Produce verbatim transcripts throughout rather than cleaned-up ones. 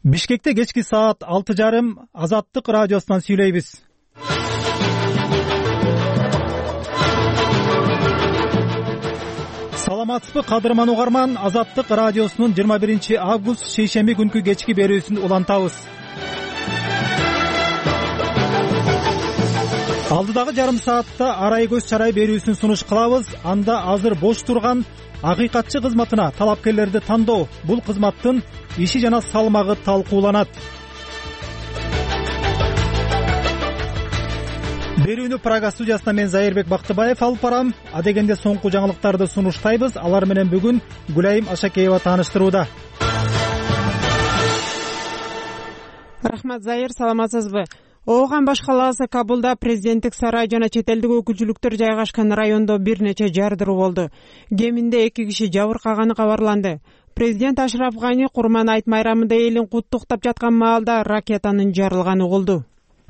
Бишкекте кечки саат алты жарым Азаттык радиосунан сүйлөйбүз. Саламатсызбы кадырман угарман, Азаттык радиосунун жыйырма биринчи август шейшемби күнкү кечки берүүсүн улантабыз. Алдыдагы жарым саатта арай көз чарай берүүсүн сунуш кылабыз. Анда азыр бош турган акыйкатчы кызматына талапкерлерди тандоо, бул кызматтын иши жана салмагы талкууланат. Берүүнү Прага студиясынан мен Зайырбек Бактыбаев алып барам. Адегенде соңку жаңылыктарды сунуштайбыз. Алар менен бүгүн Гүлайым Ашакеева тааныштырууда. Рахмат Зайыр, саламатсызбы? Ооган баш калаасы Кабулда президенттик сарай жана чет элдик өкүлчүлүктөр жайгашкан райондо бир нече жардыруу болду. Кеминде эки киши жабыркаганы кабарланды. Президент Ашраф Гани Курман айт майрамында элин куттуктап жаткан маалда ракетанын жарылганы угулду.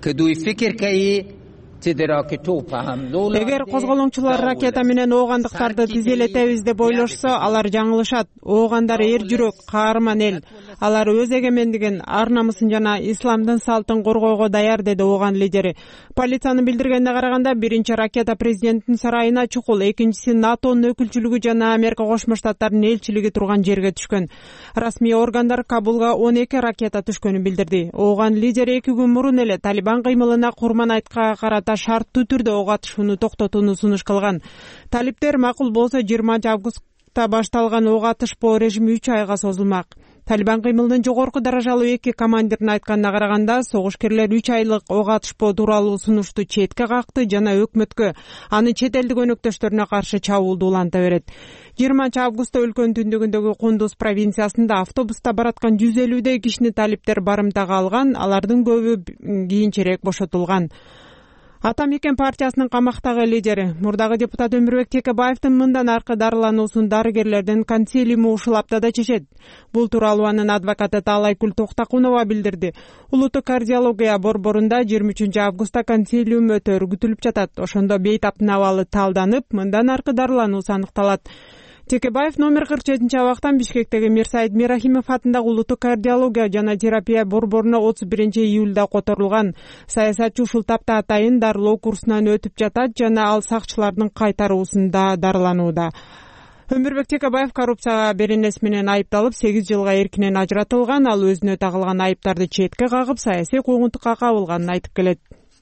Эгер козголоңчулар ракета менен оогандыктарды тизелетебиз деп ойлошсо, алар жаңылышат. Оогандар эр жүрөк, каарман эл. Алар өз эгемендигин, ар намысын жана исламдын салтын коргойго даяр, деди ооган лидери. Полициянын билдиргенине караганда, биринчи ракета президенттин сарайына чукул, экинчиси НАТОнун өкүлчүлүгү жана Америка Кошмо Штаттарынын элчилиги турган жерге түшкөн. Расмий органдар Кабулга он эки ракета түшкөнүн билдирди. Ооган лидери эки күн мурун эле Талибан кыймылына Курман айтка карата шарттуу түрдө ок атышууну токтотууну сунуш кылган. Талиптер макул болсо жыйырманчы августта башталган ок атышпоо режими үч айга созулмак. Талибан кыймылынын жогорку даражалуу эки командиринин айтканына караганда, согушкерлер үч айлык ок атышпоо тууралуу сунушту четке какты жана өкмөткө, анын чет элдик өнөктөштөрүнө каршы чабуулду уланта берет. жыйырманчы августта өлкөнүн түндүгүндөгү Кундуз провинциясында автобуста бараткан жүз элүүдөй кишини талиптер барымтага алган, алардын көбү кийинчерээк бошотулган. Ата Мекен партиясынын камактагы лидери, мурдагы депутат Өмүрбек Текебаевдин мындан аркы дарылануусун дарыгерлердин консилиуму ушул аптада чечет. Бул тууралуу анын адвокаты Таалайкүл Токтакунова билдирди. Улуттук кардиология борборунда жыйырма үчүнчү августта консилиум өтөрү күтүлүп жатат. Ошондо бейтаптын абалы талданып, мындан аркы дарылануусу аныкталат. Текебаев номер кырк жетинчи абактан Бишкектеги Мирсаид Мирахимов атындагы улуттук кардиология жана терапия борборуна отуз биринчи июлда которулган. Саясатчы ушул тапта атайын дарылоо курсунан өтүп жатат жана ал сакчылардын кайтаруусунда дарыланууда. Өмүрбек Текебаев коррупцияга беренеси менен айыпталып, сегиз жылга эркинен ажыратылган. Ал өзүнө тагылган айыптарды четке кагып, саясий куугунтукка кабылганын айтып келет.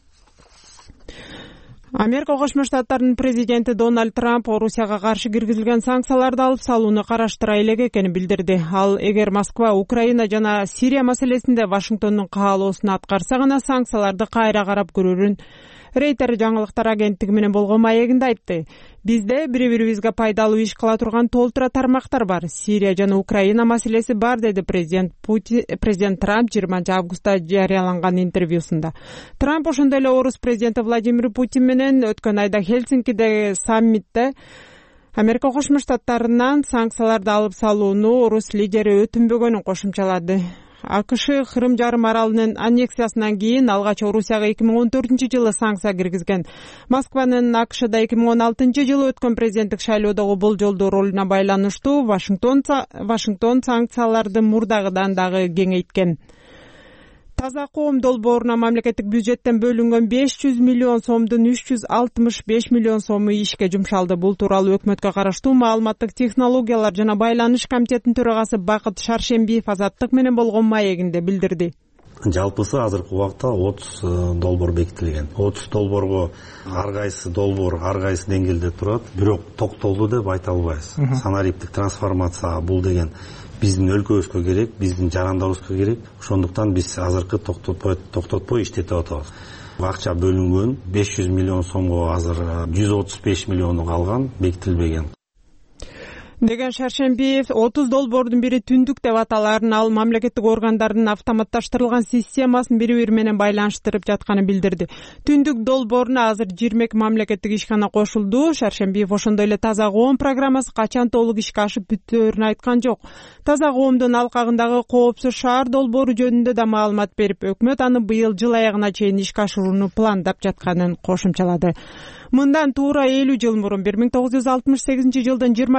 Америка Кошмо Штаттарынын президенти Дональд Трамп Орусияга каршы киргизилген санкцияларды алып салууну караштыра элек экенин билдирди. Ал эгер Москва Украина жана Сирия маселесинде Вашингтондун каалоосун аткарса гана санкцияларды кайра карап көрөрүн Рейтер жаңылыктар агенттиги менен болгон маегинде айтты. Бизде бири-бирибизге пайдалуу иш кыла турган толтура тармактар бар. Сирия жана Украина маселеси бар, деди президент Путин, президент Трамп жыйырманчы августта жарыяланган интервьюсунда. Трамп ошондой эле орус президенти Владимир Путин менен өткөн айда Хельсинкидеги саммитте Америка Кошмо Штаттарынан санкцияларды алып салууну орус лидери өтүнбөгөнүн кошумчалады. АКШ Кырым жарым аралынын аннексиясынан кийин алгач Орусияга эки миң он төртүнчү жылы санкция киргизген. Москванын АКШда эки миң он алтынчы жылы өткөн президенттик шайлоодогу болжолдуу ролуна байланыштуу Вашингтон Вашингтон санкцияларды мурдагыдан дагы кеңейткен. Таза коом долбооруна мамлекеттик бюджеттен бөлүнгөн беш жүз миллион сомдун үч жүз алтымыш беш миллион сому ишке жумшалды. Бул тууралуу өкмөткө караштуу маалыматтык технологиялар жана байланыш комитетинин төрагасы Бакыт Шаршембиев Азаттык менен болгон маегинде билдирди. Жалпысы азыркы убакта отуз долбоор бекитилген. отуз долбоорго ар кайсы долбоор ар кайсы деңгээлде турат, бирок токтолду деп айта албайбыз. Санариптик трансформация бул деген биздин өлкөбүзгө керек, биздин жарандарыбызга керек. Ошондуктан биз азыркы токтотпой токтотпой иштетип атабыз. Акча бөлүнгөн беш жүз миллион сомго азыр жүз отуз беш миллиону калган, бекитилбеген. Деген Шаршембиев отуз долбоордун бири түндүк деп аталарын, ал мамлекеттик органдардын автоматташтырылган системасын бири-бири менен байланыштырып жатканын билдирди. Түндүк долбооруна азыр жыйырма эки мамлекеттик ишкана кошулду. Шаршембиев ошондой эле таза коом программасы качан толук ишке ашып бүтөөрүн айткан жок. Таза коомдун алкагындагы коопсуз шаар долбоору жөнүндө да маалымат берип, өкмөт аны быйыл жыл аягына чейин ишке ашырууну пландап жатканын кошумчалады. Мындан туура элүү жыл мурун бир миң тогуз жүз алтымыш сегизинчи жылдын жыйырма биринчи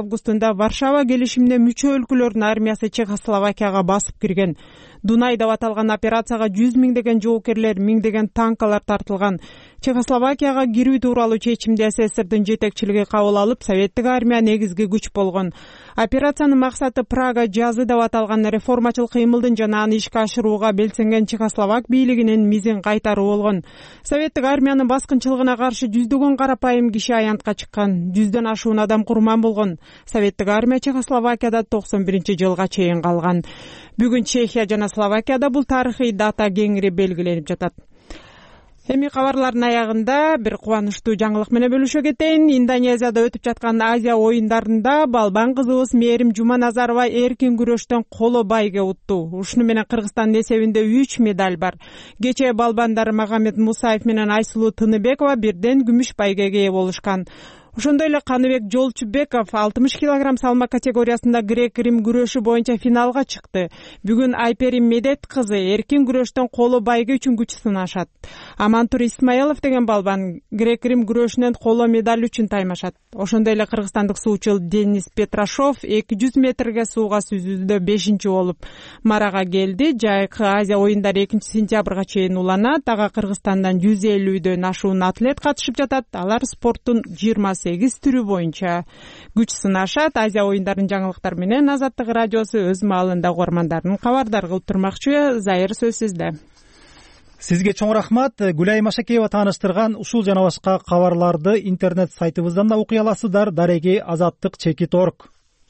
августунда Варшава келишимине мүчө өлкөлөрдүн армиясы Чехословакияга басып кирген. Дунай деп аталган операцияга жүз миңдеген жоокерлер, миңдеген танкалар тартылган. Чехословакияга кирүү тууралуу чечимди СССРдин жетекчилиги кабыл алып, советтик армия негизги күч болгон. Операциянын максаты Прага жазы деп аталган реформачыл кыймылдын жана аны ишке ашырууга белсенген Чехословак бийлигинин мизин кайтаруу болгон. Советтик армиянын баскынчылыгына каршы жүздөгөн карапайым киши аянтка чыккан, жүздөн ашуун адам курман болгон. Советтик армия Чехословакияда токсон биринчи жылга чейин калган. Бүгүн Чехия жана Словакияда бул тарыхый дата кеңири белгиленип жатат. Эми кабарлардын аягында бир кубанычтуу жаңылык менен бөлүшө кетейин. Индонезияда өтүп жаткан Азия оюндарында балбан кызыбыз Мээрим Жуманазарова эркин күрөштөн коло байге утту. Ушуну менен Кыргызстандын эсебинде үч медаль бар. Кечээ балбандар Магомед Мусаев менен Айсулуу Тыныбекова бирден күмүш байгеге ээ болушкан. Ошондой эле Каныбек Жолчубеков алтымыш килограмм салмак категориясында грек-рим күрөшү боюнча финалга чыкты. Бүгүн Айперим Медет кызы эркин күрөштөн коло байге үчүн күч сынашат. Амантур Исмаилов деген балбан грек-рим күрөшүнөн коло медаль үчүн таймашат. Ошондой эле кыргызстандык суучу Денис Петрашов эки жүз метрге сууга сүзүүдө бешинчи болуп марага келди. Жайкы Азия оюндары экинчи сентябрга чейин уланат. Ага Кыргызстандан жүз элүүдөн ашуун атлет катышып жатат. Алар спорттун жыйырма сегиз түрү боюнча күч сынашат. Азия оюндарынын жаңылыктары менен Азаттык радиосу өз маалында угармандарын кабардар кылып турмакчы. Зайыр, сөз сизде. Сизге чоң рахмат. Гүлай Машакеева тааныштырган ушул жана башка кабарларды интернет сайтыбыздан да окуй аласыздар. Дареги азаттык чекит орг.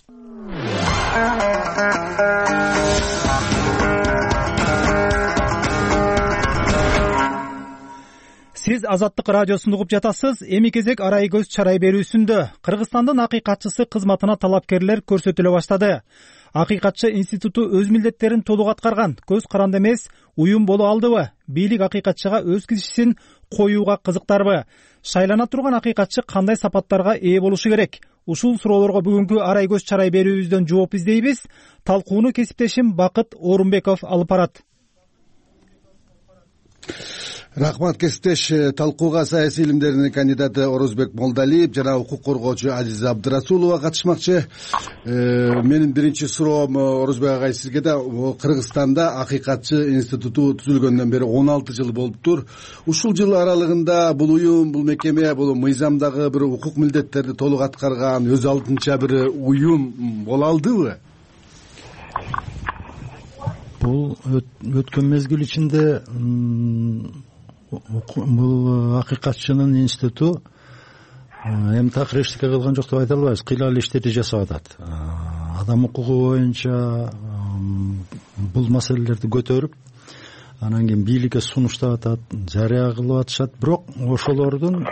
Сиз Азаттык радиосун угуп жатасыз. Эми кезек арай көз чарай берүүсүндө. Кыргызстандын акыйкатчысы кызматына талапкерлер көрсөтүлө баштады. Акыйкатчы институту өз милдеттерин толук аткарган. Көз каранды эмес уюм боло алдыбы? Бийлик акыйкатчыга өз кишисин коюуга кызыктарбы? Шайлана турган акыйкатчы кандай сапаттарга ээ болушу керек? Ушул суроолорго бүгүнкү арай көз чарай берүүбүздөн жооп издейбиз. Талкууну кесиптешим Бакыт Орунбеков алып барат. Рахмат, кесиптеш. Талкууга саясий илимдердин кандидаты Орозбек Молдалиев жана укук коргоочу Азиза Абдырасулова катышмакчы. Менин биринчи суроом Орозбек агай сизге да. Кыргызстанда акыйкатчы институту түзүлгөндөн бери он алты жыл болуптур. Ушул жыл аралыгында бул уюм, бул мекеме, бул мыйзамдагы бир укук милдеттерди толук аткарган өз алдынча бир уюм боло алдыбы? Бул өткөн мезгил ичинде бул акыйкатчынын институту эми так рештика кылган жок деп айта албайбыз. Кыйлал иштерди жасап атат. Адам укугу боюнча бул маселелерди көтөрүп, анан кийин бийликке сунуштап атат, жарыя кылып атышат. Бирок ошолордун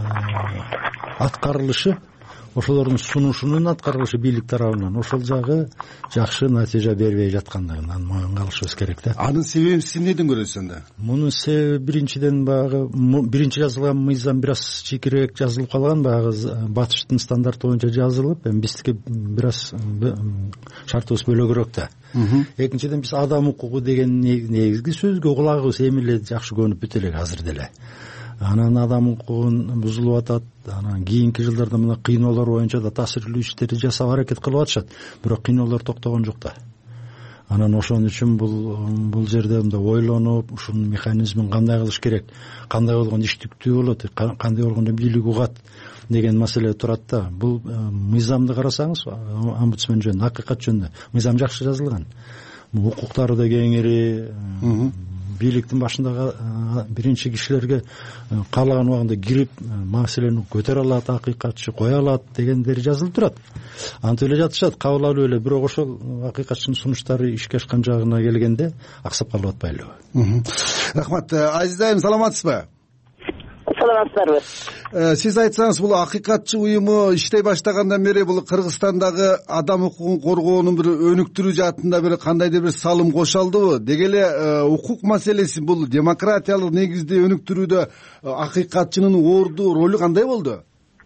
аткарылышы, ошолордун сунушунун аткарылышы бийлик тарабынан ошол жагы жакшы натыйжа бербей жаткандыгынан моюнга алышыбыз керек да. Анын себебин сиз эмнеден көрөсүз анда? Мунун себеби биринчиден баягы биринчи жазылган мыйзам бир аз чийкирээк жазылып калган, баягы батыштын стандарты боюнча жазылып, эми биздики бир аз шартыбыз бөлөгүрөөк да. Экинчиден биз адам укугу деген негизги сөзгө кулагыбыз эми эле жакшы көнүп бүтө элек азыр деле. Анан адам укугун бузулуп атат. Анан кийинки жылдарда мына кыйноолор боюнча да таасирлүү иштерди жасап аракет кылып атышат. Бирок кыйноолор токтогон жок да. Анан ошон үчүн бул бул жерде мындай ойлонуп, ушунун механизмин кандай кылыш керек, кандай болгондо иштиктүү болот, кандай болгондо бийлик угат деген маселе турат да. Бул мыйзамды карасаңыз, омбудсмен жөнүндө, акыйкат жөнүндө мыйзам жакшы жазылган. Укуктары да кеңири, бийликтин башындагы биринчи кишилерге каалаган убагында кирип маселени көтөрө алат, акыйкатчы кое алат дегендери жазылып турат. Антип эле жатышат, кабыл алып эле. Бирок ошол акыйкатчынын сунуштары ишке ашкан жагына келгенде аксап калып атпайлыбы? Рахмат. Азизайым, саламатсызбы? Саламатсыздарбы? Сиз айтсаңыз, бул акыйкатчы уюму иштей баштагандан бери бул Кыргызстандагы адам укугун коргоонун бир өнүктүрүү жаатында бир кандайдыр бир салым кошо алдыбы? Деги эле укук маселеси, бул демократиялык негизде өнүктүрүүдө акыйкатчынын орду, ролу кандай болду?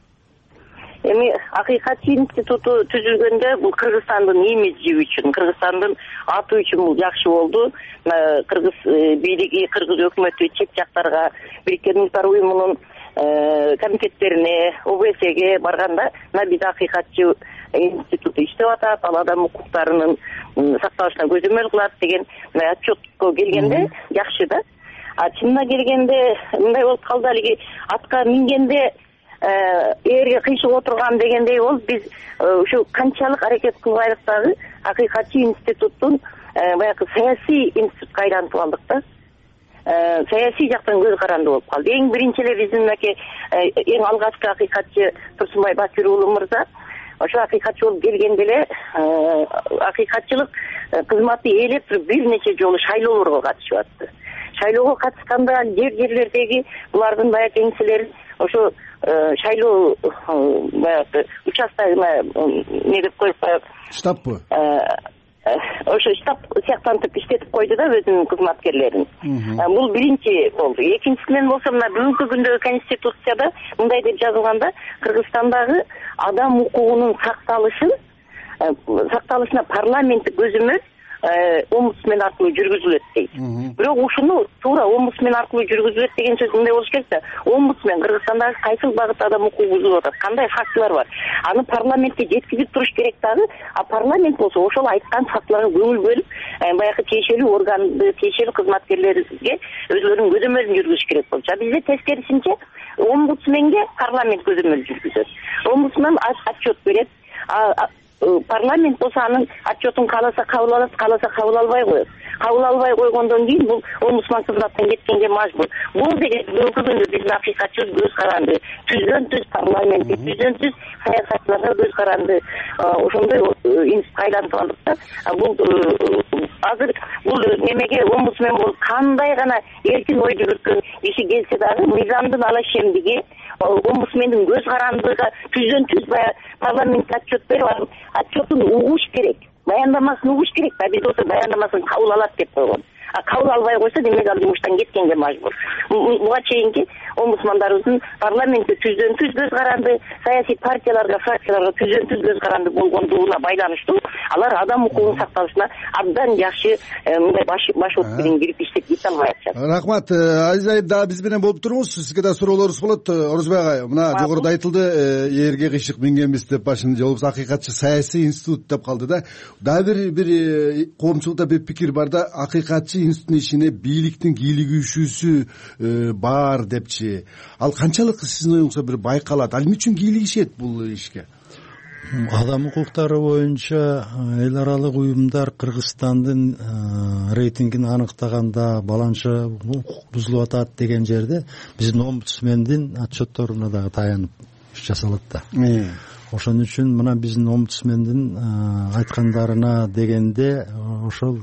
Эми акыйкатчы институту түзүлгөндө бул Кыргызстандын имиджи үчүн, Кыргызстандын аты үчүн бул жакшы болду. Кыргыз бийлиги, кыргыз өкмөтү чет жактарга Бириккен Улуттар уюмунун комитеттерине, ОБСЕге барганда мына биз акыйкатчы институту иштеп атат, ал адам укуктарынын сакталышына көзөмөл кылат деген отчетко келгенде жакшы да. А чынына келгенде мындай болуп калды, алиги атка мингенде ээрге кыйшык отурган дегендей болуп, биз ушу канчалык аракет кылбайлык дагы акыйкатчы институттун баягы саясий институтка айлантып алдык да. Саясий жактан көз каранды болуп калды. Эң биринчи эле биздин мынакей эң алгачкы акыйкатчы Турсунбай Бакир уулу мырза ошо акыйкатчы болуп келгенде эле акыйкатчылык кызматы ээлеп туруп бир нече жолу шайлоолорго катышып атты. Шайлоого катышканда жер жерлердеги булардын баягы кеңселерин ошо шайлоо баягы участогуна не деп коюп баягы штабпы ошо штаб сыяктантып иштетип койду да өзүнүн кызматкерлерин. Бул биринчи болду. Экинчисинен болсо мына бүгүнкү күндөгү конституцияда мындай деп жазылганда, Кыргызстандагы адам укугунун сакталышын сакталышына парламенттик көзөмөл омбудсмен аркылуу жүргүзүлөт дейт. Бирок ушуну туура омбудсмен аркылуу жүргүзүлөт деген сөз мындай болуш керек да. Омбудсмен Кыргызстандагы кайсыл багытта адам укугу бузулуп атат, кандай фактылар бар. Аны парламентке жеткизип туруш керек дагы, а парламент болсо ошол айткан фактыларга көңүл бөлүп, баягы тиешелүү органды, тиешелүү кызматкерлерге өзлөрүнүн көзөмөлүн жүргүзүш керек болчу. А бизде тескерисинче омбудсменге парламент көзөмөл жүргүзөт. Омбудсмен отчет берет. Парламент болсо анын отчетун кааласа кабыл алат, кааласа кабыл албай коет. Кабыл албай койгондон кийин бул омбудсман кызматтан кеткенге мажбур. Бул деген бүгүнкү күндө биздин акыйкатчыбыз көз каранды, түздөн түз парламентти, түздөн түз саясатчыларга көз каранды ошондой институтка айлантып алдык да. Бул азыр бул немеге омбудсмен болуп кандай гана эркин ой жүгүрткөн киши келсе дагы мыйзамдын алашемдиги, омбудсмендин көз карандыгы түздөн түз баягы парламентке отчет берип, отчетун угуш керек, баяндамасын угуш керек да. Биз болсо баяндамасын кабыл алат деп койгон. А кабыл албай койсо демек ал жумуштан кеткенге мажбур. Буга чейинки омбудсмандарыбыздын парламентте түздөн түз көз каранды, саясий партияларга, фракцияларга түздөн түз көз каранды болгондугуна байланыштуу алар адам укугунун сакталышына абдан жакшы мындай баш баш от менен кирип иштеп кете албай атышат. Рахмат. Азиз айым, дагы биз менен болуп туруңуз. Сизге да суроолорубуз болот. Орозбек агай, мына жогоруда айтылды, ээрге кыйшык мингенбиз деп башын же болбосо акыйкатчы саясий институт деп калды да. Дагы бир бир коомчулукта бир пикир бар да, акыйкатчы институттун ишине бийликтин кийлигишүүсү бар депчи. Ал канчалык сиздин оюңузда бир байкалат? Ал эмне үчүн кийлигишет бул ишке? Адам укуктары боюнча эл аралык уюмдар Кыргызстандын рейтингин аныктаганда баланча укук бузулуп атат деген жерде биздин омбудсмендин отчетторуна дагы таянып иш жасалат да. Ошон үчүн мына биздин омбудсмендин айткандарына дегенде ошол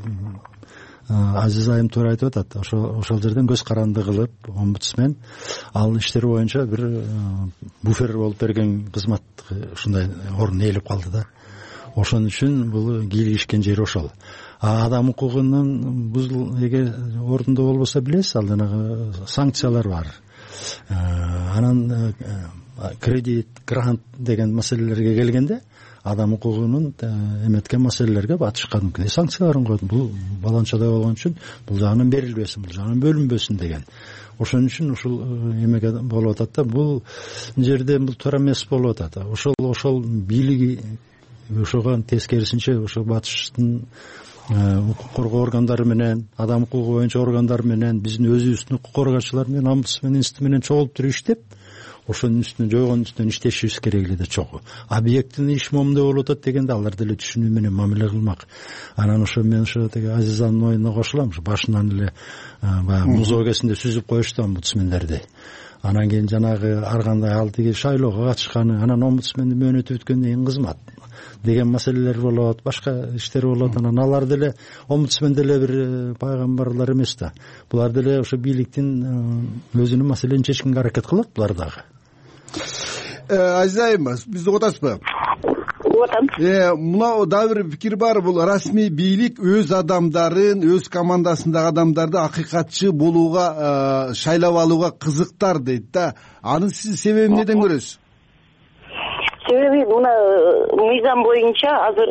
Азиз айым туура айтып атат. Ошол ошол жерден көз каранды кылып омбудсмен ал иштер боюнча бир буфер болуп берген кызмат ушундай орун ээлеп калды да. Ошон үчүн бул кийлигишкен жери ошол. А адам укугунун бузул эгер ордундуу болбосо билесиз, ал жанагы санкциялар бар. Анан кредит, грант деген маселелерге келгенде адам укугунун эметкен маселелерге батышка мүмкүн санкцияларын койду. Бул баланчада болгон үчүн бул жагынан берилбесин, бул жагынан бөлүнбөсүн деген. Ошон үчүн ушул эмеге болуп атат да. Бул жерде бул туура эмес болуп атат. Ошол ошол бийлиги ошого тескерисинче ошо батыштын укук коргоо органдары менен, адам укугу боюнча органдар менен, биздин өзүбүздүн укук коргоочулар менен, омбудсмен институту менен чогулуп туруп иштеп, ошонун үстүнө жойгон үстүнөн иштешибиз керек эле да чогуу. Объективный иш момундай болуп атат дегенде алар деле түшүнүү менен мамиле кылмак. Анан ошо мен ошо теги Азизанын оюна кошулам. Ошо башынан эле баягы муз огесинде сүзүп коюшту омбудсмендерди. Анан кийин жанагы ар кандай ал тиги шайлоого катышканы, анан омбудсмендин мөөнөтү бүткөндөн кийин кызмат деген маселелер болот, башка иштер болот. Анан алар деле омбудсмен деле бир пайгамбарлар эмес да. Булар деле ошо бийликтин өзүнүн маселени чечкенге аракет кылат булар дагы. Азиз айым, бизди угуп атасызбы? Угуп атам. Э, мына дагы бир пикир бар. Бул расмий бийлик өз адамдарын, өз командасындагы адамдарды акыйкатчы болууга, шайлап алууга кызыктар дейт да. Анын сиз себебин неден көрөсүз? Себеби мына мыйзам боюнча азыр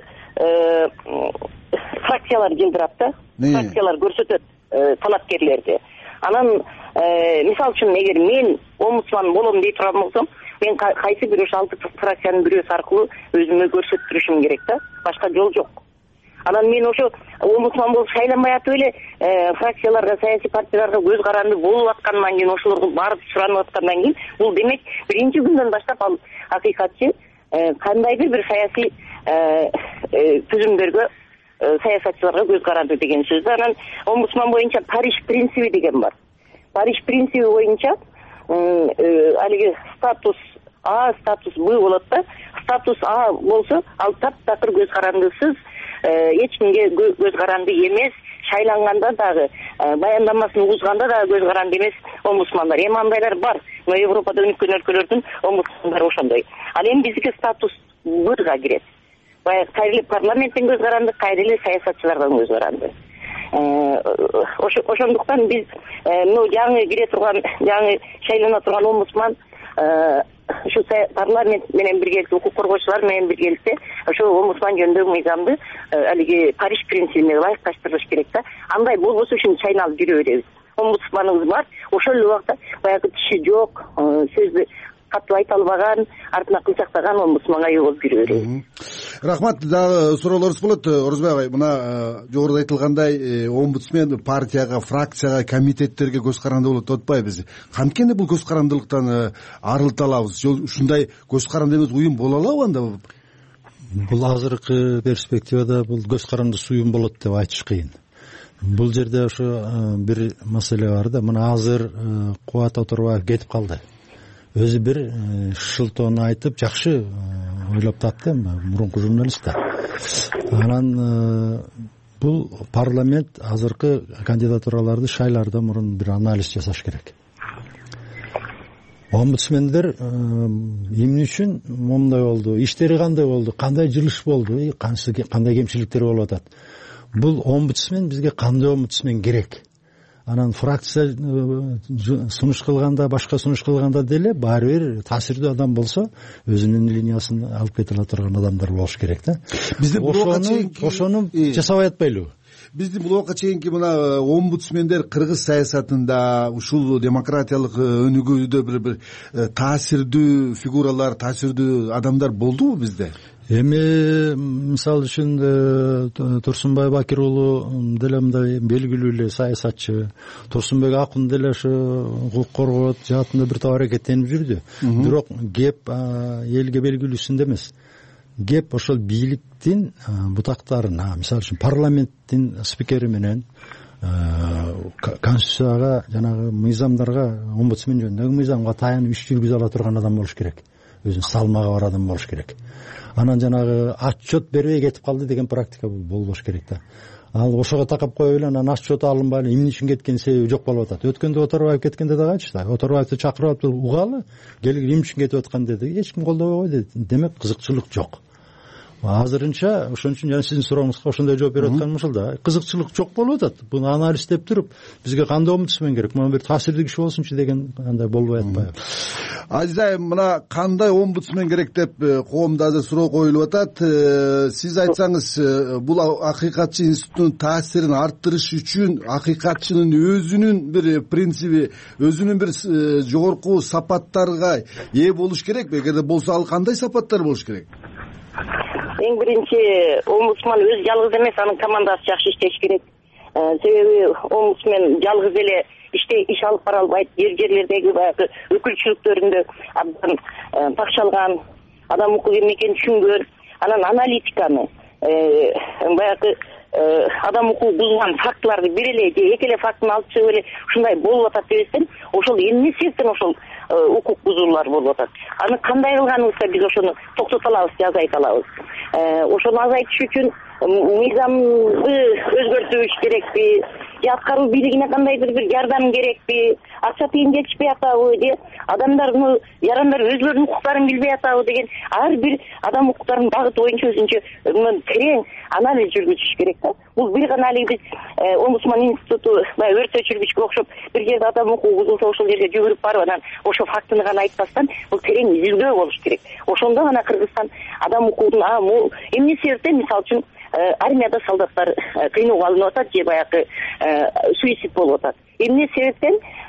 фракциялар жылдырат да. Фракциялар көрсөтөт талапкерлерди. Анан мисалы үчүн эгер мен омбудсман болом дей турган болсом, мен кайсы бир ошо алты фракциянын бирөөсү аркылуу өзүмө көрсөттүрүшүм керек да, башка жол жок. Анан мен ошо омбудсман болуп шайланбай атып эле фракцияларга, саясий партияларга көз каранды болуп аткандан кийин, ошолорго барып суранып аткандан кийин, бул демек биринчи күндөн баштап ал акыйкатчы кандайдыр бир саясий түзүмдөргө, саясатчыларга көз каранды деген сөз. Анан омбудсман боюнча Париж принциби деген бар. Париж принциби боюнча алиги статус А, статус Б болот да. Статус А болсо, ал таптакыр көз карандысыз, эч кимге көз каранды эмес, шайланганда дагы, баяндамасын угузганда дагы көз каранды эмес омбудсмандар. Эми андайлар бар. Но Европада өнүккөн өлкөлөрдүн омбудсмандары ошондой. Ал эми биздики статус Бга кирет. Баягы кайрылы парламенттен көз каранды, кайрылы саясатчылардан көз каранды. Ошондуктан биз ну жаңы кире турган, жаңы шайлана турган омбудсман ушу парламент менен биргеликте, укук коргоочулар менен биргеликте ошо омбудсман жөнүндөгү мыйзамды алиги Париж принцибине ылайыкташтырыш керек да. Андай болбосо үчүн чайналып жүрө беребиз. Омбудсманыбыз бар, ошол эле убакта баягы тиши жок, сөздү катуу айта албаган, артына кылчактаган омбудсманга ээ болуп жүрө беребиз. Рахмат. Дагы суроолорубуз болот. Орозбек агай, мына жогоруда айтылгандай, омбудсмен партияга, фракцияга, комитеттерге көз каранды болот деп атпайбыз. Канткени бул көз карандылыктан арылта алабыз? Ушундай көз каранды эмес уюм боло алабы анда? Бул азыркы перспективада бул көз карандысыз уюм болот деп айтыш кыйын. Бул жерде ошо бир маселе бар да. Мына азыр Кубат Оторбаев кетип калды. Өзү бир шылтоон айтып, жакшы ойлоп тапты мурунку журналист да. Анан бул парламент азыркы кандидатураларды шайларда мурун бир анализ жасаш керек. Омбудсмендер эмне үчүн момундай болду, иштери кандай болду, кандай жылыш болду, кандай кемчиликтер болуп атат. Бул омбудсмен бизге кандай омбудсмен керек? Анан фракция сунуш кылганда, башка сунуш кылганда деле баары бир таасирдүү адам болсо, өзүнүн линиясын алып кете ала турган адамдар болуш керек да. Бизде ошону жасабай атпайлыбы? Биздин бул убакка чейинки мына омбудсмендер кыргыз саясатында, ушул демократиялык өнүгүүдө бир бир таасирдүү фигуралар, таасирдүү адамдар болдубу бизде? Эми мисалы үчүн Турсунбай Бакир уулу деле мындай белгилүү эле саясатчы, Турсунбек Акун деле ошо укук коргоот жаатында бир топ аракеттенип жүрдү. Бирок кеп элге белгилүүсүндө эмес. Кеп ошол бийликтин бутактарына, мисалы үчүн парламенттин спикери менен конституцияга, жанагы мыйзамдарга, омбудсмен жөнүндөгү мыйзамга таянып иш жүргүзө ала турган адам болуш керек. Өзүнүн салмагы бар адам болуш керек. Анан жанагы отчет бербей кетип калды деген практика болбош керек да. Ал ошого такап коюп эле анан отчет алынбай эле эмне үчүн кеткен себеби жок болуп атат. Өткөндө Оторбаев кеткенде дагы айтышты. Оторбаевди чакырып алып угалы, келип эмне үчүн кетип аткан деди. Эч ким колдобой койду. Демек кызыкчылык жок. Азырынча ошон үчүн жана сиздин сурооңузга ошондой жооп берип атканым ушул да. Кызыкчылык жок болуп атат. Буну анализдеп туруп, бизге кандай омбудсмен керек? Мына бир таасирдүү киши болсунчу деген андай болбой атпайбы? Азиз айым, мына кандай омбудсмен керек деп коомдо азыр суроо коюлуп атат. Сиз айтсаңыз, бул акыйкатчы институтунун таасирин арттырыш үчүн акыйкатчынын өзүнүн бир принциби, өзүнүн бир жогорку сапаттарга ээ болуш керекпи? Эгерде болсо, ал кандай сапаттар болуш керек? Эң биринчи, омбудсман өзү жалгыз эмес, анын командасы жакшы иштеш керек. Себеби омбудсмен жалгыз эле иш алып бара албайт. Жер жерлердеги баягы өкүлчүлүктөрүндө абдан такшалган, адам укук эмне экенин түшүнгөн, анан аналитиканы, баягы адам укугун бузган фактыларды бир эле же эки эле фактыны алып чыгып эле ушундай болуп атат дебестен, ошол эмне себептен ошол укук бузуулар болуп атат. Аны кандай кылганыбызда биз ошону токтото алабыз, азайта алабыз. Ошону азайтыш үчүн мыйзамды өзгөртүш керекпи, же аткаруу бийлигине кандайдыр бир жардам керекпи, акча тыйын жетишпей атабы, же адамдардын жарандар өзлөрүнүн укуктарын билбей атабы деген ар бир адам укуктарынын багыты боюнча өзүнчө терең анализ жүргүзүш керек да. Бул бир гана эле биз омбудсман институту баягы өрт өчүргүчкө окшоп бир жерде адам укугу бузулса ошол жерге жүгүрүп барып анан ошол фактыны гана айтпастан, бул терең изилдөө болуш керек. Ошондо гана Кыргызстан адам укугун эмне себептен, мисалы үчүн армияда солдаттар кыйноого алынып атат же баягы суицид болуп атат. Эмне себептен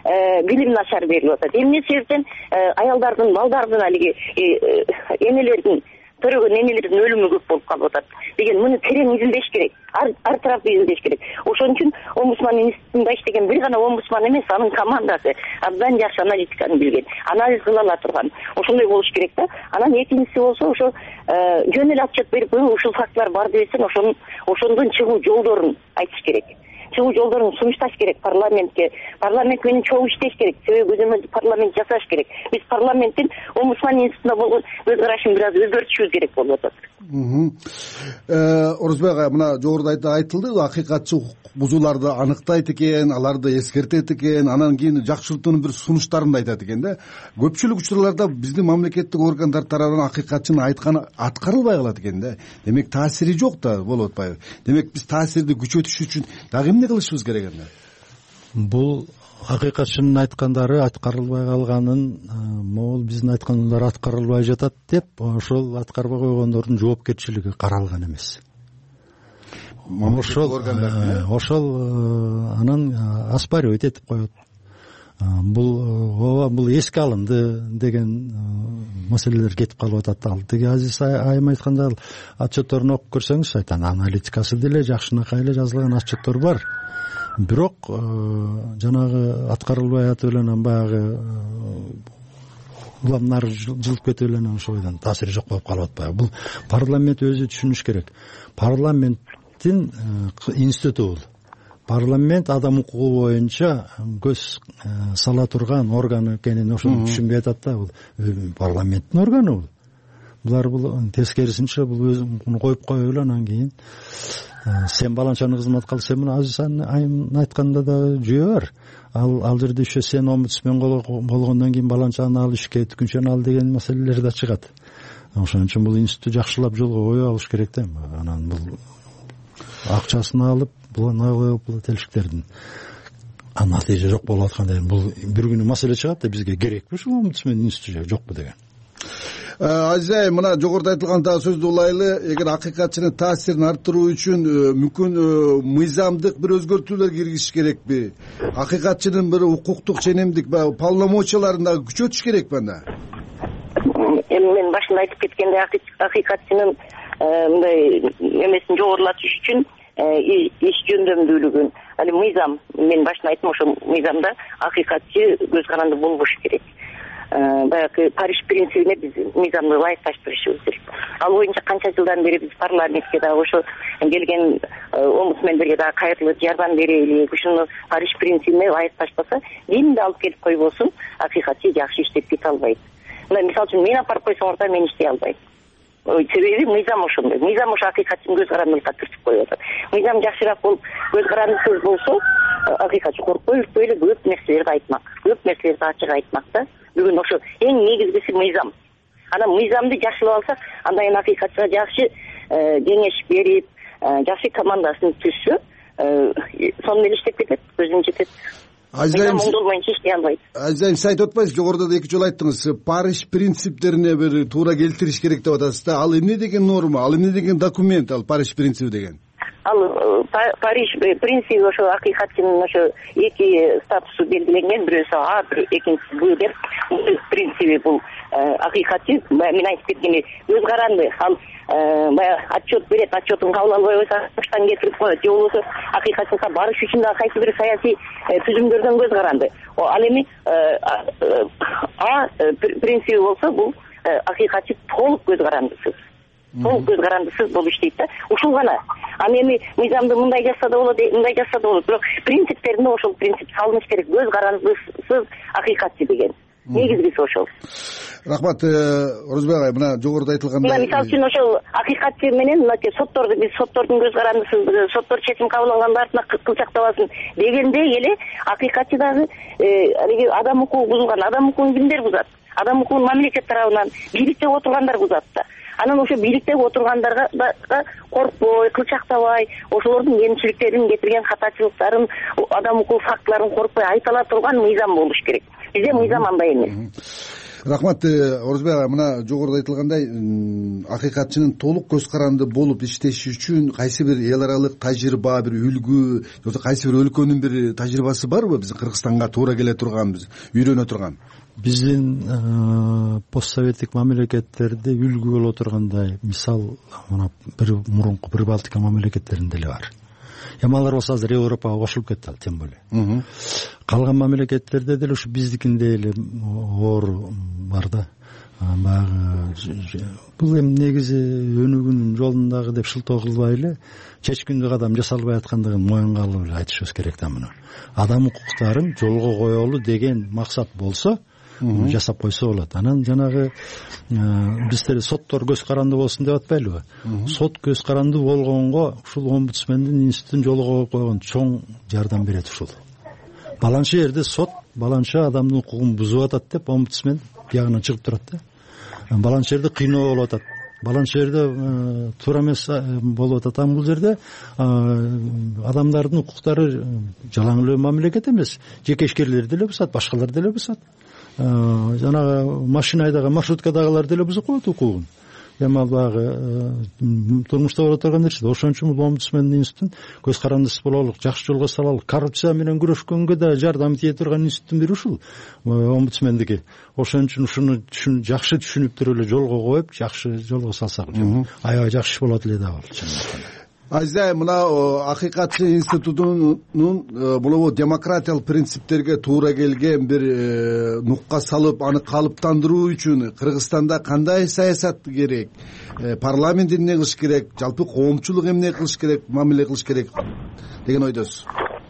билим начар берилип атат. Эмне себептен аялдардын, балдардын, алиги энелердин, төрөгөн энелердин өлүмү көп болуп калып атат деген муну терең изилдеш керек. Ар, ар тараптуу изилдеш керек. Ошон үчүн омбудсман институтунда иштеген бир гана омбудсман эмес, анын командасы абдан жакшы аналитиканы билген, анализ кыла ала турган. Ошондой болуш керек да. Анан экинчиси болсо ошо жөн эле отчет берип, ушул фактылар бар десен, ошонун ошондон чыгуу жолдорун айтыш керек. Чыгуу жолдорун сунушташ керек парламентке. Парламент менен чогуу иштеш керек. Себеби өзүмүз парламент жасаш керек. Биз парламенттин омбудсман институтуна болгон көз карашын бир аз өзгөртүшүбүз керек болуп атат. Орозбек ага, мына жогоруда айтылды, акыйкатчы укук бузууларды аныктайт экен, аларды эскертет экен, анан кийин жакшыртуунун бир сунуштарын да айтат экен да. Көпчүлүк учурларда биздин мамлекеттик органдар тарабынан акыйкатчынын айтканы аткарылбай калат экен да. Демек таасири жок да болуп атпайбы? Демек биз таасирди күчөтүш үчүн дагы эмне кылышыбыз керек эмне? Бул акыйкатчынын айткандары аткарылбай калганын, могул биздин айткандар аткарылбай жатат деп, ошол аткарбай койгондордун жоопкерчилиги каралган эмес. Ошол ошол анан оспаривать этип коет. Бул ооба бул эске алынды деген маселелер кетип калып атат. Ал тиги Азиз айым айтканда, отчетторун окуп көрсөңүз, айтан аналитикасы деле жакшынакай эле жазылган отчеттор бар. Бирок жанагы аткарылбай атып эле анан баягы уламнар жылып кетип эле анан ошойдон таасири жок болуп калып атпайбы? Бул парламент өзү түшүнүш керек. Парламенттин институту бул. Парламент адам укугу боюнча көз сала турган орган экенин ошону түшүнбөй атат да. Бул парламенттин органы бул. Булар бул тескерисинче бул өзүн коюп коюп эле анан кийин сен баланчаны кызмат кыл, сен мына Азиз айым айтканда да жүйө бар. Ал ал жерде еще сен омбудсмен болгондон кийин баланчаны ал ишке, түкүнчөнү ал деген маселелер да чыгат. Ошон үчүн бул институт жакшылап жолго кое алыш керек да. Анан бул акчасын алып, булана коюп бул телшиктердин натыйжа жок болуп атканда, бул бир күнү маселе чыгат да, бизге керекпи ушул омбудсмен институту жокпу деген. Азиз айым, мына жогоруда айтылган дагы сөздү улайлы. Эгер акыйкатчынын таасирин арттыруу үчүн мүмкүн мыйзамдык бир өзгөртүүлөр киргизиш керекпи? Акыйкатчынын бир укуктук ченемдик полномочияларын дагы күчөтүш керекпи анда? Эми мен башында айтып кеткендей, акыйкатчынын мындай эмесин жогорулатыш үчүн иш жөндөмдүүлүгүн, али мыйзам, мен башында айттым, ошо мыйзамда акыйкатчы көз каранды болбошу керек. Баягы Париж принцибине биз мыйзамды ылайыкташтырышыбыз керек. Ал боюнча канча жылдан бери биз парламентке дагы ошо келген омбудсмендерге дагы кайрылып жардам берели, ушуну Париж принцибине ылайыкташпаса, эмне алып келип койбосун, акыйкатчы жакшы иштеп кете албайт. Мына мисалы үчүн мен апарып койсоңор да мен иштей албайм. Себеби мыйзам ошондой. Мыйзам ошо акыйкатчынын көз карандылыкка түртүп коюп атат. Мыйзам жакшыраак болуп, көз карандысыз болсо, акыйкатчы коркпой үрпөй эле көп нерселерди айтмак, көп нерселерди ачык айтмак да. Бүгүн ошо эң негизгиси мыйзам. Анан мыйзамды жакшылап алсак, андан кийин акыйкатчыга жакшы кеңеш берип, жакшы командасын түзсө, сонун эле иштеп кетет, көзүн жетет. Мыйзам оңдолмайынча иштей албайт. Азиз айым, сиз айтып атпайсызбы, жогоруда да эки жолу айттыңыз, Париж принциптерине бир туура келтириш керек деп атасыз да. Ал эмне деген норма, ал эмне деген документ, ал Париж принциби деген? Ал Париж принциби ошо акыйкатчынын ошо эки статусу белгиленген, бирөөсү А, экинчиси Б деп. Принциби бул акыйкатчы, мен айтып кеткендей, көз каранды. Ал баягы отчет берет, отчетун кабыл албай койсо баштан кетирип коет. Же болбосо акыйкатчылыкка барыш үчүн да кайсы бир саясий түзүмдөрдөн көз каранды. Ал эми А принциби болсо, бул акыйкатчы толук көз карандысыз. Толук көз карандысыз болуп иштейт да. Ушул гана. Аны эми мыйзамды мындай жазса да болот, мындай жазса да болот. Бирок принциптерине ошол принцип салыныш керек. Көз карандысыз акыйкатчы деген. Негизгиси ошол. Рахмат, Орозбек агай, мына жогоруда айтылгандай. Мисалы үчүн ошол акыйкатчы менен мынакей сотторду, биз соттордун көз карандысыздыгы, соттор чечим кабыл алгандын артына кылчактабасын дегендей эле акыйкатчы дагы алиги адам укугу бузулган, адам укугун кимдер бузат? Адам укугун мамлекет тарабынан бийликте отургандар бузат да. Анан ошо бийликте отургандарга да коркпой, кылчактабай, ошолордун кемчиликтерин, кетирген катачылыктарын, адам укугу фактыларын коркпой айта ала турган мыйзам болуш керек. Бизде мыйзам андай эмес. рахмат. Орозбек ага, мына жогоруда айтылгандай акыйкатчынын толук көз каранды болуп иштеши үчүн кайсы бир эл аралык тажрыйба, бир үлгү же болбосо кайсы бир өлкөнүн бир тажрыйбасы барбы биздин Кыргызстанга туура келе турган, биз үйрөнө турган? Биздин постсоветтик мамлекеттерде үлгү боло тургандай мисал мына бир мурунку бир Балтика мамлекеттеринде эле бар. Эми алар болсо азыр Европага кошулуп кетти, тем более. Калган мамлекеттерде деле ушу биздикиндей эле оор бар да. Баягы бул эми негизи өнүгүүнүн жолундагы деп шылтоо кылбай эле чечкиндүү кадам жасалбай аткандыгын моюнга алып эле айтышыбыз керек да. Муну адам укуктарын жолго коелу деген максат болсо жасап койсо болот. Анан жанагы биздер соттор көз каранды болсун деп атпайлыбы? Сот көз каранды болгонго ушул омбудсмендин институтун жолго койгон чоң жардам берет. Ушул баланча жерде сот баланча адамдын укугун бузуп атат деп омбудсмен биягынан чыгып турат да. Баланча жерде кыйноо болуп атат, баланча жерде туура эмес болуп атат. Бул жерде адамдардын укуктары жалаң эле мамлекет эмес, жеке ишкерлер деле бузат, башкалар деле бузат. Жанагы машина айдаган маршруткадагылар деле бузуп коет укугун. Эми ал баягы турмушта боло турган нерсе. Ошон үчүн бул омбудсмендин институтун көз карандысы бололук, жакшы жолго салалык, коррупция менен күрөшкөнгө да жардам тие турган институттун бири ушул омбудсмендики. Ошон үчүн ушуну жакшы түшүнүп туруп эле жолго коюп, жакшы жолго салсак аябай жакшы болот эле да бул. Азизай, мына акыйкатчы институтунун бул демократиялык принциптерге туура келген бир нукка салып, аны калыптандыруу үчүн Кыргызстанда кандай саясат керек? Парламент эмне кылыш керек? Жалпы коомчулук эмне кылыш керек, мамиле кылыш керек деген ойдосуз?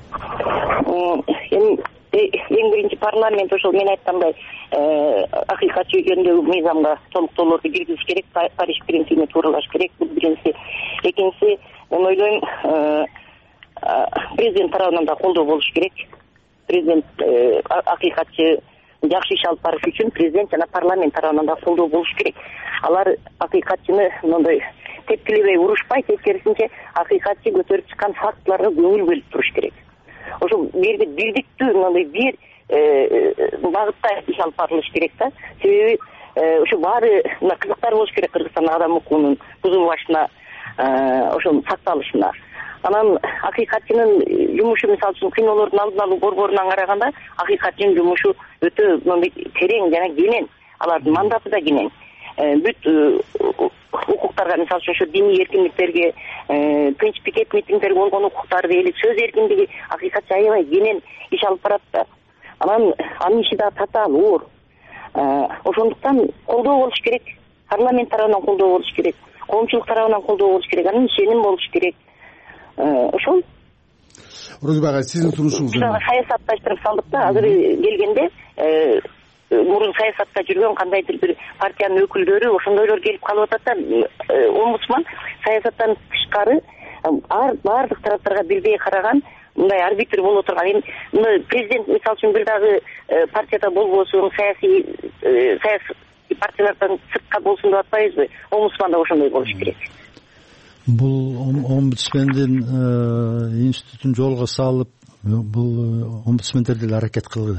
Эми эң биринчи парламент ошол мен айткандай акыйкатчы жөнүндөгү мыйзамга толуктоолорду киргизиш керек, Париж принцибине тууралаш керек. Бул биринчиси. Экинчиси, мен ойлойм, президент тарабынан да колдоо болуш керек. Президент акыйкатчы жакшы иш алып барыш үчүн президент жана парламент тарабынан да колдоо болуш керек. Алар акыйкатчыны мындай тепкилебей урушпай, тескерисинче акыйкатчы көтөрүп чыккан фактыларга көңүл бөлүп туруш керек. Ошол бирди бирдиктүү мындай бир багытта иш алып барылыш керек да. Себеби ушу баары мына кызыктар болуш керек Кыргызстанда адам укугунун бузулбашына, ошонун сакталышына. Анан акыйкатчынын жумушу мисалы үчүн кыйноолордун алдын алуу борборунан караганда акыйкатчынын жумушу өтө мындай терең жана кенен, алардын мандаты да кенен. Бүт укуктарга мисалы үчүн ошо диний эркиндиктерге, тынч пикет митингдер болгон укуктарды ээлик, сөз эркиндиги акыйкатчы аябай кенен иш алып барат да. Анан анын иши да татаал оор. Ошондуктан колдоо болуш керек, парламент тарабынан колдоо болуш керек, коомчулук тарабынан колдоо болуш керек, анын ишеним болуш керек. Ошол. Орозбек ага, сиздин сунушуңуз? Саясатташтырып салдык да. Азыр келгенде мурун саясатта жүргөн кандайдыр бир партиянын өкүлдөрү ошондойлор келип калып атат да. Омбудсман саясаттан тышкары баардык тараптарга бирдей караган, мындай арбитр боло турган. Эми президент мисалы үчүн бир дагы партияда болбосун, саясий саясий партиялардан сыртка болсун деп атпайбызбы? Омбудсман да ошондой болуш керек. Бул омбудсмендин институтун жолго салып, бул омбудсмендер деле аракет кылды.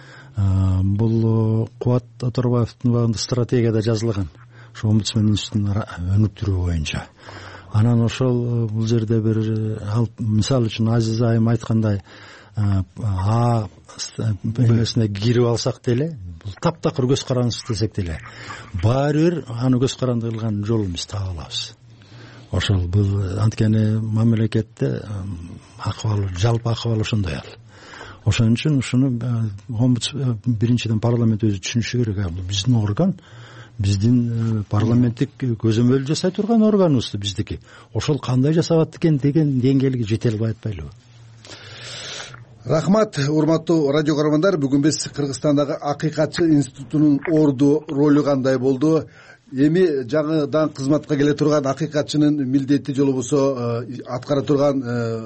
Бул Кубат Оторбаевдин убагында стратегияда жазылган. Ошо омбудсмен институтун өнүктүрүү боюнча. Анан ошол бул жерде бир мисалы үчүн Азиз айым айткандай а эмесине кирип алсак деле, бул таптакыр көз карандысыз десек деле, баары бир аны көз каранды кылган жолун биз таба алабыз. Ошол бул анткени мамлекетте акыбал, жалпы акыбал ошондой ал. Ошон үчүн ушуну биринчиден парламент өзү түшүнүшү керек. Бул биздин орган, биздин парламенттик көзөмөл жасай турган органыбыз биздики. Ошол кандай жасап атты экен деген деңгээлге жете албай атпайлыбы? Рахмат, урматтуу радио көрөрмандар. Бүгүн биз Кыргызстандагы акыйкатчы институтунун орду, ролу кандай болду, эми жаңыдан кызматка келе турган акыйкатчынын милдети же болбосо аткара турган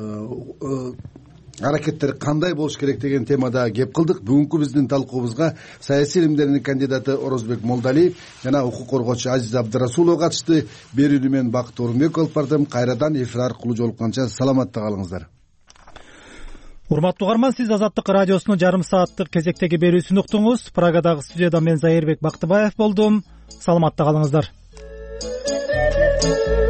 аракеттер кандай болуш керек деген темада кеп кылдык. Бүгүнкү биздин талкуубузга саясий илимдердин кандидаты Орозбек Молдалиев жана укук коргоочу Азиза Абдрасулова катышты. Берүүнү мен Бакыт Орунбеков алып бардым. Кайрадан эфир аркылуу жолукканча саламатта калыңыздар. урматтуу угарман, сиз Азаттык радиосунун жарым сааттык кезектеги берүүсүн уктуңуз. Прагадагы студияда мен Зайырбек Бактыбаев болдум. Саламатта калыңыздар.